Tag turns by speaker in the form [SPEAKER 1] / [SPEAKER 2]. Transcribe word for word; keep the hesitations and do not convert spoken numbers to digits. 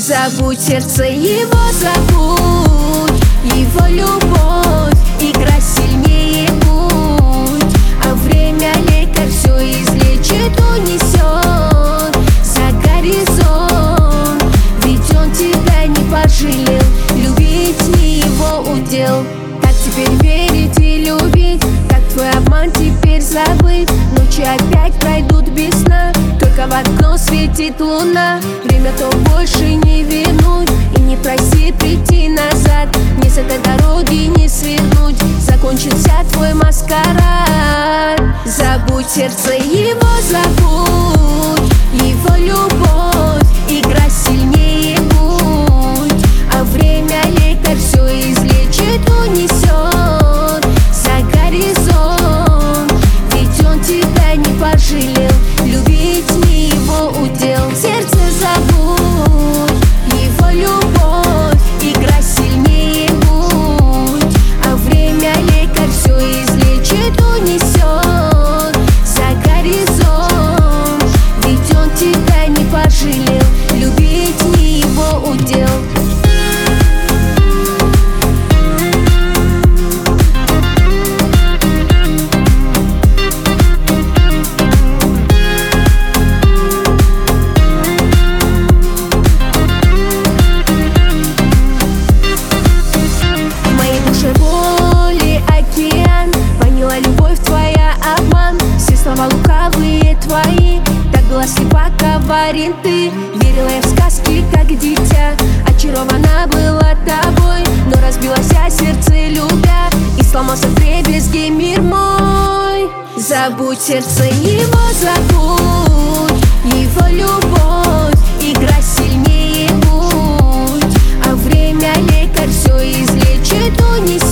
[SPEAKER 1] Забудь сердце его, забудь его любовь, игра сильнее будь, а время лекарь все излечит, унесет за горизонт. Ведь он тебя не пожалел, любить не его удел. Как теперь верить и любить, как твой обман теперь забыть? Ночи опять пройдут без сна, только в окно светит луна. Время то больше не вернуть и не просить прийти назад. Не с этой дороги не свернуть, закончился твой маскарад. Забудь сердце его, забудь его любовь, игра сильнее будь, а время лекарь все излечит, унесет за горизонт. Ведь он тебя не пожалел, любить не его удел. Сердце забудь его любовь, игра сильнее будь, а время лекарь все излечит, унесет за горизонт. Ведь он тебя не пожалел, любить не его удел. Слова лукавые твои, так была слепа, коварен ты. Верила я в сказки, как дитя, очарована была тобой, но разбилось сердце, любя, и сломался вдребезги мир мой. Забудь сердце его, забудь его любовь, игра сильнее будь, а время лекарь все излечит, унесет